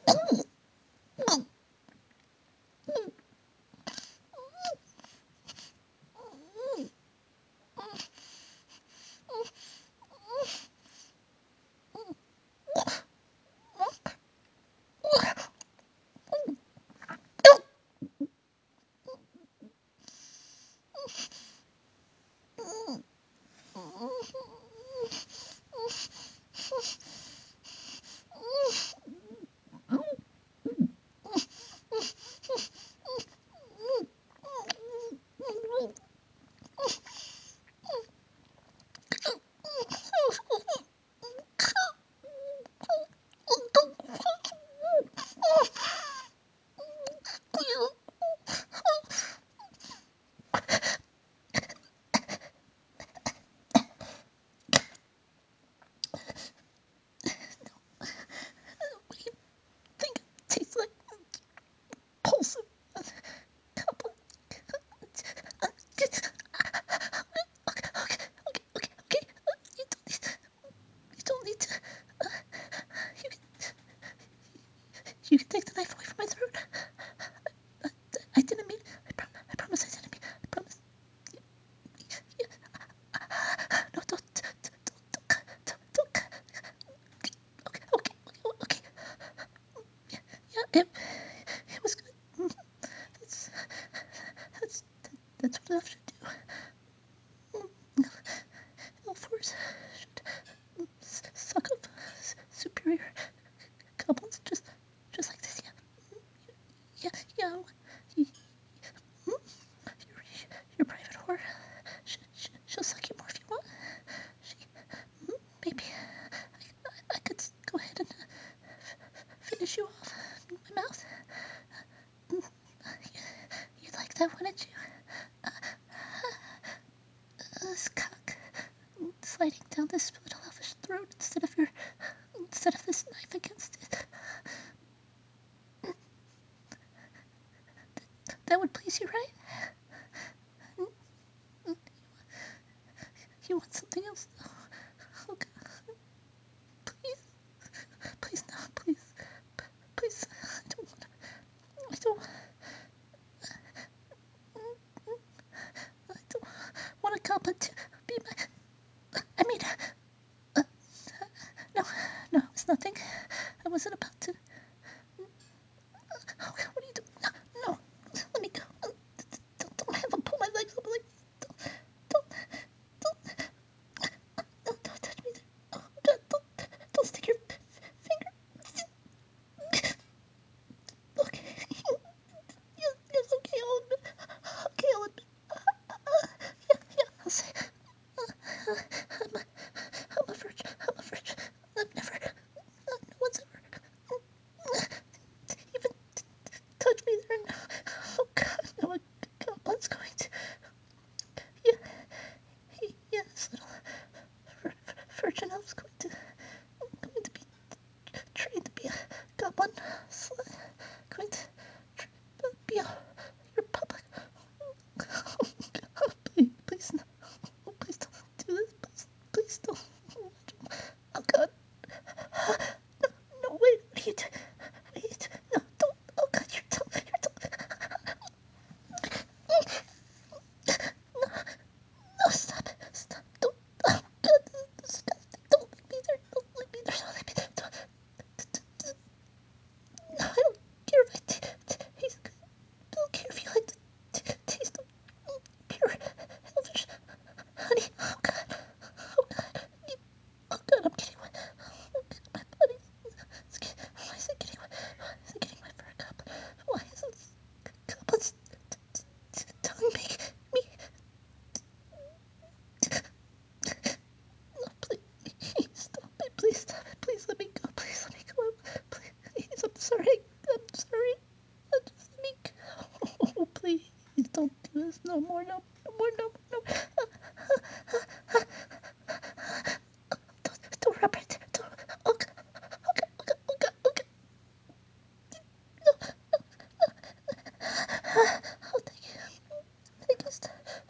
Tastes like pulse. Okay. You don't need to. You can, you can take the knife away from my throat. I didn't mean. I promise I didn't mean. I promise. No, don't. Okay. Yeah, it was good. That's that's that's what elves should do. Elf should suck up superior goblins just like this. Yeah. You, your, your private whore. She'll suck you more if you want. She, maybe I could go ahead and finish you off in my mouth. You'd like that, wouldn't you? This cock sliding down this little elfish throat instead of this knife against it. That would please you, right? You want something else? Oh God, please, please no, please. I don't, I don't want a goblin to be my. I mean, uh, no, it's nothing. I wasn't about to. Oh, what are you doing? No, let me go. Don't have him pull my legs up like. Don't, don't touch me. Oh God, don't stick your finger. Okay. Yes, okay, I'll admit. Yeah, I'll say. I'm a virgin. I've never, no one's ever even touched me there. No. Oh God, no, a goblin's going to. Yeah, yes, little virgin elf's going to be trained to be a goblin. Going to be your public. Please, no. Please don't do this. Please don't. Oh God. No, wait. What are you doing? No, don't. Oh God, no, stop. Don't. Oh God, this is disgusting. Don't leave me there. Don't leave me there. No, I don't care if taste good. I don't care if you like the taste of pure elvish honey. Oh God. Oh God. Oh God, I'm getting wet. Oh God, my body's. Why is it getting wet? Why is it getting wet for a goblin? Why is it goblins telling me? No, please stop it. Please stop it. Please let me go. Please let me go. Please, I'm sorry. Just let me go. Oh, please don't do this no more. No. Don't rub it. Don't. Okay. Okay. Oh, thank you. Thank you.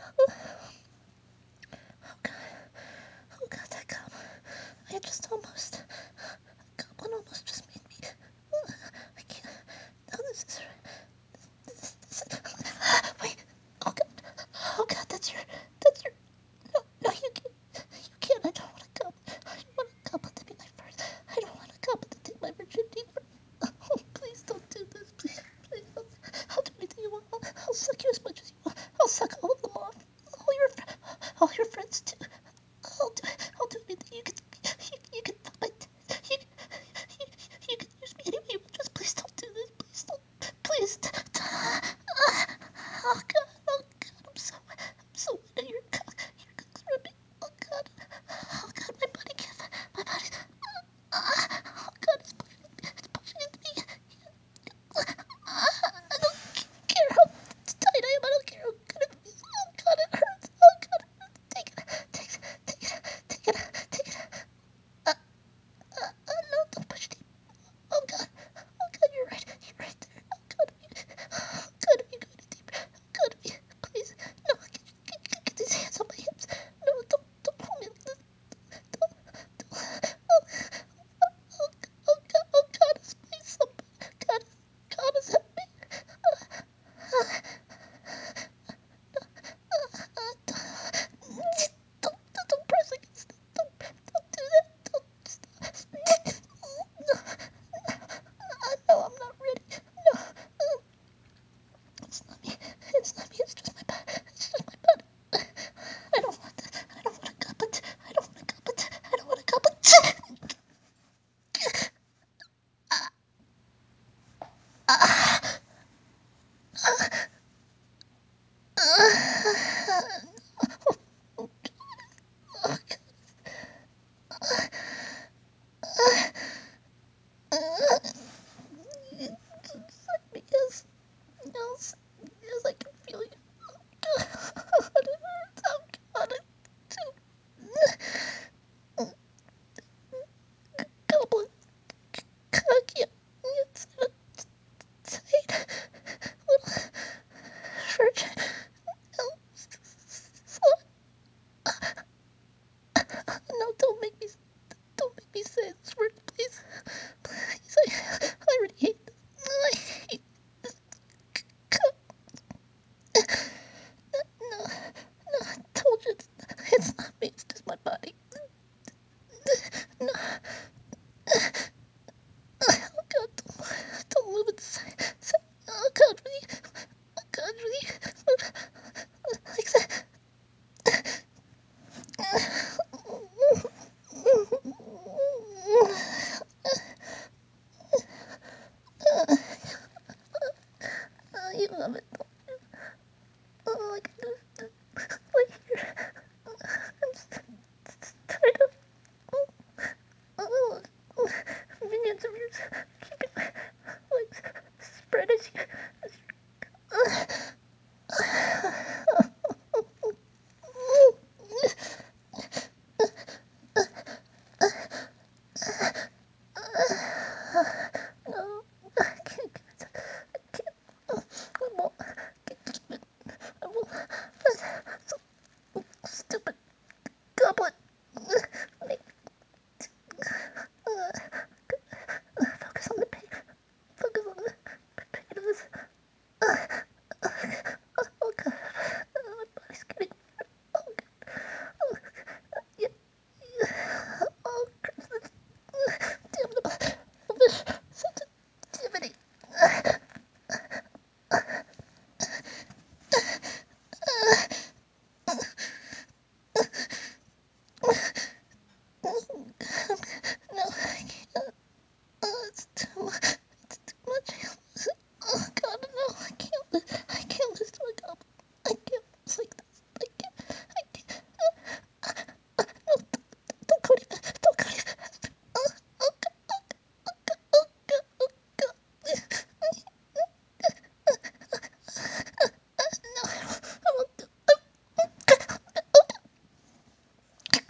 Oh God. Oh God, that goblin. I just almost. Goblin almost just made me.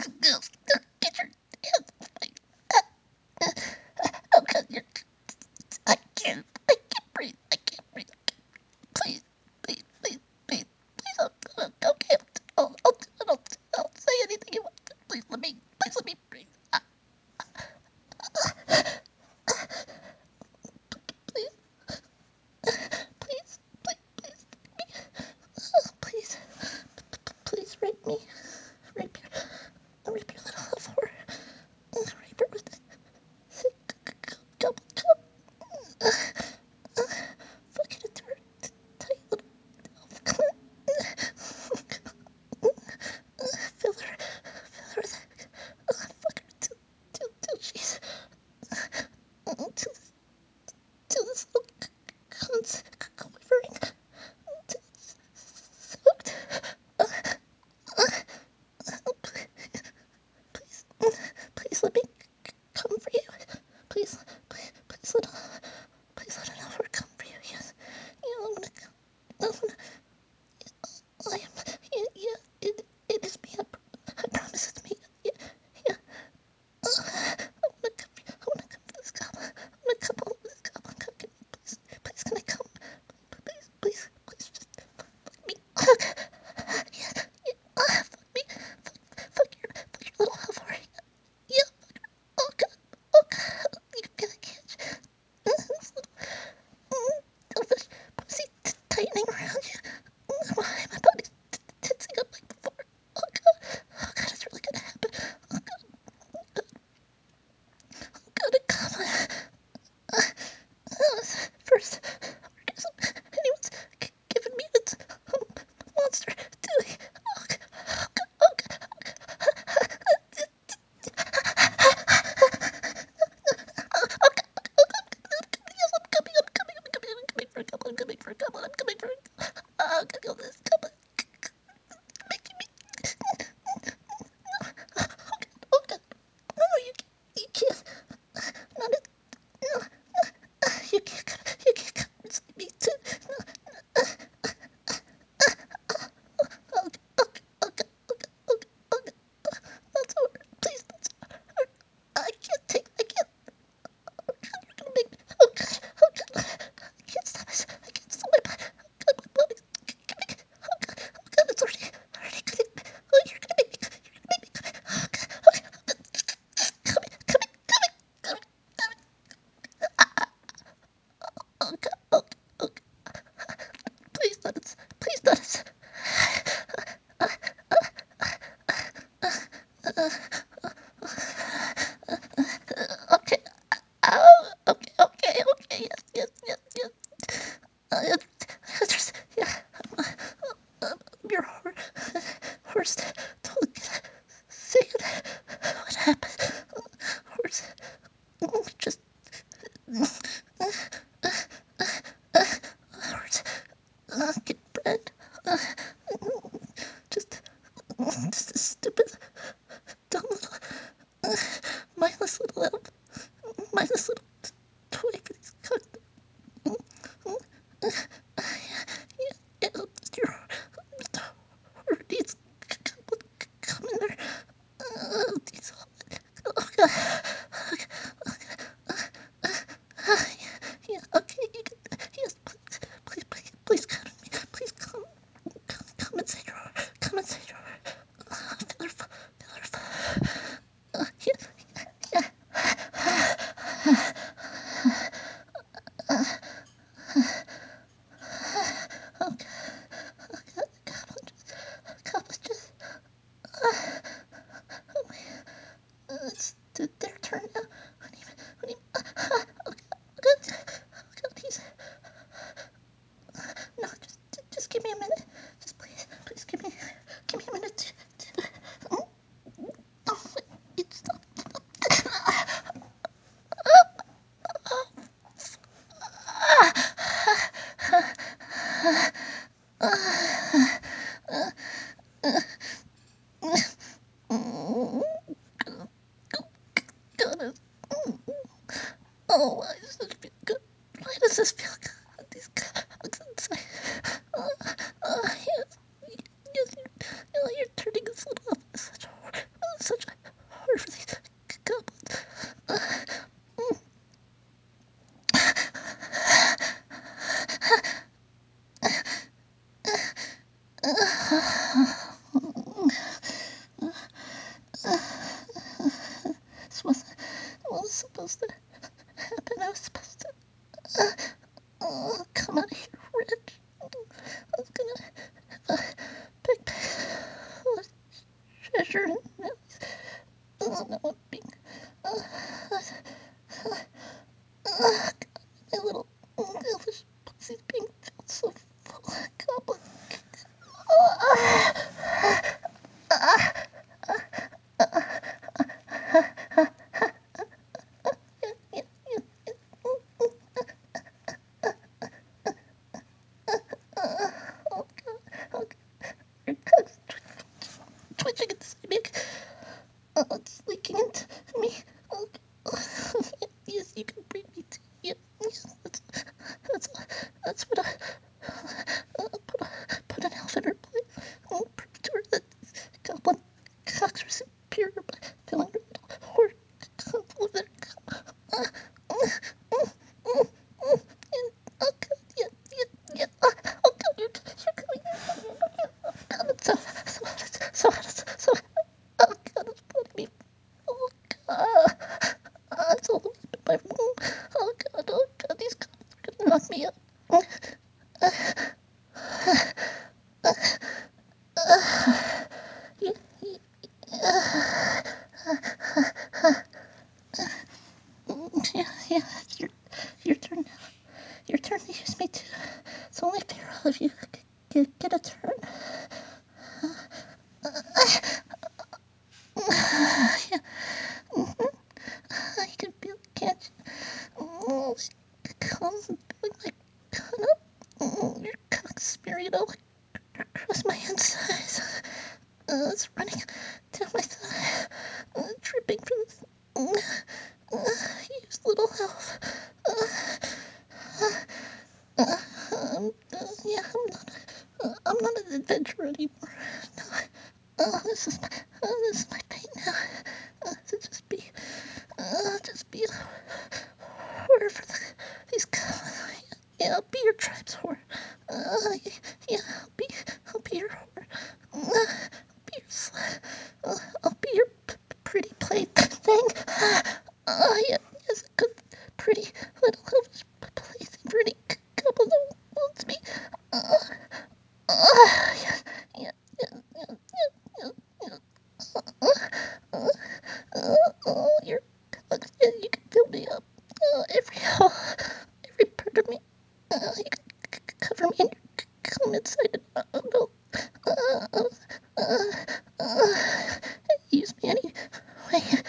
Get your hands off my. Oh God, I can't breathe. I can't breathe. Please, please, please, please, please. Okay. I'll say anything you want. Please let me breathe. Please, please, please, please, please rape me. Rape rape your little whore. Rape her with double cup. Fuck it into her tight little. Fill her with. Fuck her till she's till this little cunt's quivering. Till it's soaked. Please, please let me come for you. Please, please let another come for you. Yes, yeah, I'm gonna come. I am. Yeah, yeah, it is me. I promise it's me. Yeah, yeah. I wanna come. I wanna come for this goblin. I wanna come home with this goblin. Come get me, please. Please, can I come? Please, just fuck me. Yeah, yeah. Fuck me. Fuck your little hover. Yeah. Oh God. Oh God. You can feel the catch. This little pussy tightening around you. Why my body's tensing up like before. Oh God. Oh God, it's really gonna happen. Oh God. Oh God. Oh God, a goblin. First orgasm anyone's given me. It's a monster. Doing. Oh God. Oh God. Oh God. Yes, I'm coming for a couple. I'm coming for a couple. I'm coming for a couple. I'm gonna kill this couple. Making me. Oh God. No, you can't. Not it. No, you can't. You can't come inside me too. No. Okay. Okay. Okay. Okay. Okay. Okay. That's over. Please. That's over. I can't take. I can't. Oh God, you're gonna make me. Oh God. Oh God. I can't stop this. I can't stop my body. Oh God, my body. Oh God. Oh God. It's already gonna. Oh, you're gonna make me. You're gonna make me come. Oh God. Okay. Coming. Oh God. Okay. Okay. Please let us. Please let us. Okay. Okay. Okay. Okay. Yes. Yes. Yes. Yes. Yeah. Your horse told say what happened. Horse just horse get bread. Uh, just just a stupid dumb little mindless little elf. Mindless little toy for these cooked. Yeah, your these come in there. These oh God. Yeah, okay, you can. Yes, please come to me. Please come inside your heart. Come inside your heart. Feel her, yes, okay, goblin just, it's their turn now. When he, oh God, he's, no, just give me a minute. Just please give me a minute oh, it's, God, oh, why does this feel good? Why does this feel good? These cogs inside. Yes, yes, you're turning this little up such harder for these goblins. This wasn't what was supposed to happen. I was supposed to come out of here rich. I was gonna have a big full of treasure, and now I'm being uh, my little elfish pussy's being filled so full of goblins. Yeah, yeah, yeah. Oh god, oh god. Your cook's twitching inside me. It's leaking into me. Oh, yes, you can bring me to you. Yes, that's, that's what put an elf in her place. I'll prove to her that goblin cocks are superior by filling her little hoard full of their uh, uh, uh, oh god, yeah, yeah, yeah. Oh god, you're coming. Oh god, it's so hot, so hot. Oh god, it's blooding me. Oh god, it's all the way up in my room. Oh god, these comments are gonna knock me up. Yeah, yeah, yeah, it's your turn now. Your turn to use me too. It's only fair all of you get a turn. Yeah, I can feel it, can't you? Oh, it comes and feeling like cut up. Your cock's smearing all across my insides. It's running down my thigh, dripping from this used little elf. Yeah, I'm not an adventurer anymore. No, this is my fate now. To just be a whore for these cows. Yeah, I'll be your tribe's whore. Yeah, I'll be your whore. I'll be your slut. I'll be your pretty plaything. Yeah, yes, a good, pretty little elvish plaything for any couple that wants me. Uh, yeah, yeah, yeah, yeah, yeah, yeah. Uh, you're, yeah, you can fill me up. Every part of me. You can cover me and come inside and no. Uh, uh, use me any way.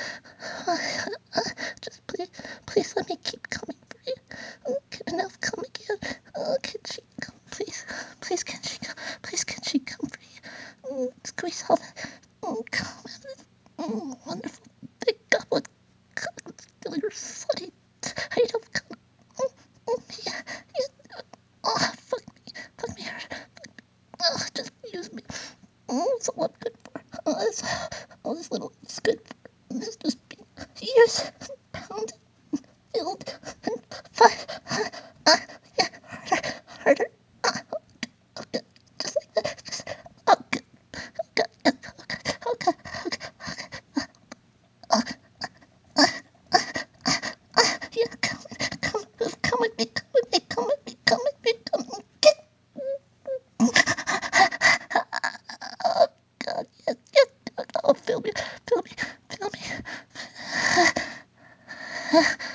Just please let me keep coming for you. Can enough come again? Can she come, please? Please can she come for you? Squeeze all that. Come wonderful big goblin. Still your slutty tight of come. Yeah, yeah. Oh, fuck me hard. Just use me. That's all I'm good for. All this little is good for. This just be years pounded, filled, and fight. Yeah, harder. Okay, just like that. Just, okay, okay, yeah, come with me, come with me, come with me, come with me, come with me. Get. Oh, God, yes, yes. Oh, feel me, feel me, feel me.